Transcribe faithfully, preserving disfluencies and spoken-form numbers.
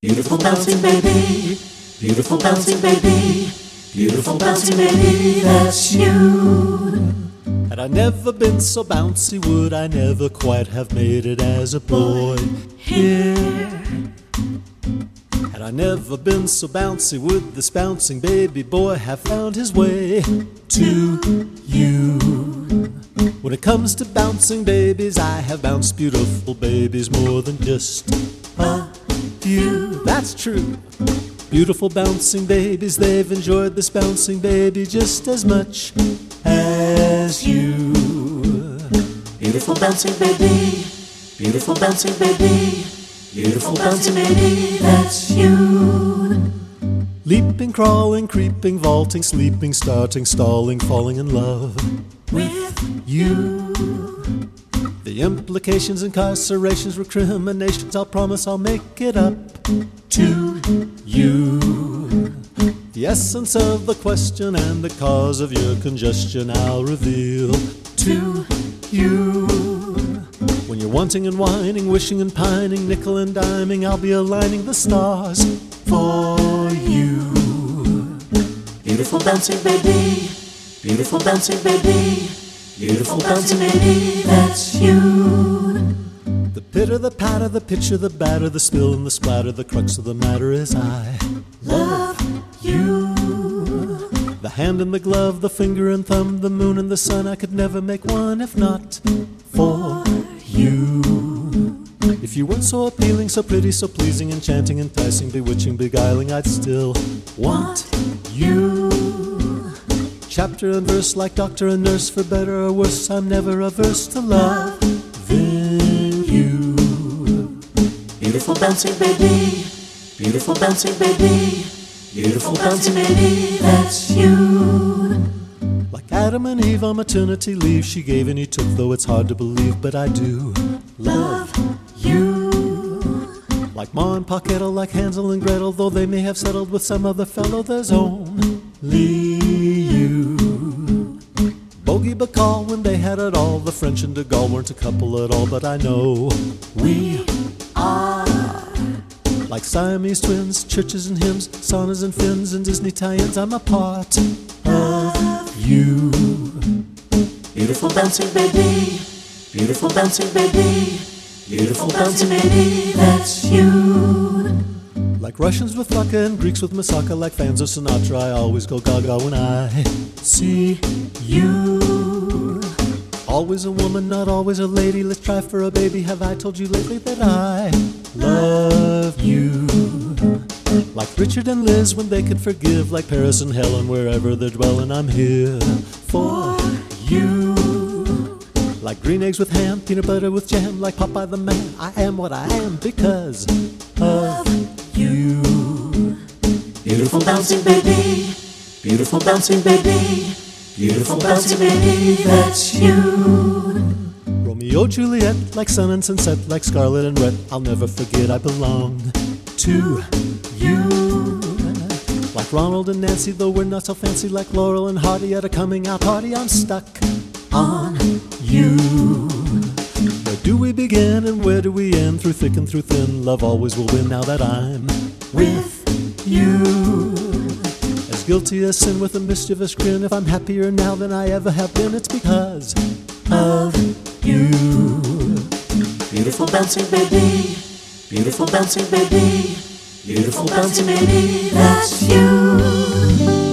Beautiful bouncing baby, beautiful bouncing baby, beautiful bouncing baby, that's you. Had I never been so bouncy, would I never quite have made it as a boy here? Had I never been so bouncy, would this bouncing baby boy have found his way to you? When it comes to bouncing babies, I have bounced beautiful babies more than just a few. That's true. Beautiful bouncing babies, they've enjoyed this bouncing baby just as much as you. Beautiful bouncing baby, beautiful bouncing baby, beautiful bouncing baby, that's you. Leaping, crawling, creeping, vaulting, sleeping, starting, stalling, falling in love with you. The implications, incarcerations, recriminations, I'll promise I'll make it up to you. The essence of the question and the cause of your congestion I'll reveal to you. When you're wanting and whining, wishing and pining, nickel and diming, I'll be aligning the stars for you. Beautiful bouncing baby, beautiful bouncing baby, beautiful bouncing baby, that's you. The pitter, the patter, the pitcher, the batter, the spill and the splatter, the crux of the matter is I love you. The hand and the glove, the finger and thumb, the moon and the sun, I could never make one if not for you. If you weren't so appealing, so pretty, so pleasing, enchanting, enticing, bewitching, beguiling, I'd still want you. Chapter and verse, like doctor and nurse, for better or worse, I'm never averse to loving you. Beautiful bouncing baby, beautiful bouncing baby, beautiful bouncing baby, that's you. Like Adam and Eve on maternity leave, she gave and he took, though it's hard to believe, but I do love you. Like Ma and Pa Kettle, like Hansel and Gretel, though they may have settled with some other fellow, there's only you. Bogey Bacall, when they had it all, the French and de Gaulle weren't a couple at all, but I know we are. Like Siamese twins, churches and hymns, saunas and fins and Disney tie-ins, I'm a part of you. Beautiful bouncing baby, beautiful bouncing baby, beautiful bouncing baby, that's you. Like Russians with vodka and Greeks with moussaka, like fans of Sinatra, I always go gaga when I see you. Always a woman, not always a lady, let's try for a baby, have I told you lately that I love you? Like Richard and Liz when they could forgive, like Paris and Helen wherever they're dwelling, I'm here for you. Like green eggs with ham, peanut butter with jam, like Popeye the man, I am what I am because of you. Beautiful bouncing baby, beautiful bouncing baby, beautiful bouncing baby, that's you. Romeo, Juliet, like sun and sunset, like scarlet and red, I'll never forget I belong to you. Like Ronald and Nancy, though we're not so fancy, like Laurel and Hardy at a coming out party, I'm stuck on you. Where do we begin and where do we end? Through thick and through thin, love always will win now that I'm with you. As guilty as sin with a mischievous grin, if I'm happier now than I ever have been, it's because of you. Beautiful bouncing baby, beautiful bouncing baby, beautiful bouncing baby, that's you.